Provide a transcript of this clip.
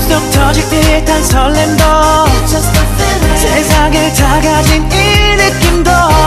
뚝 터질 듯한 설렘도 세상을 다 가진 이 느낌도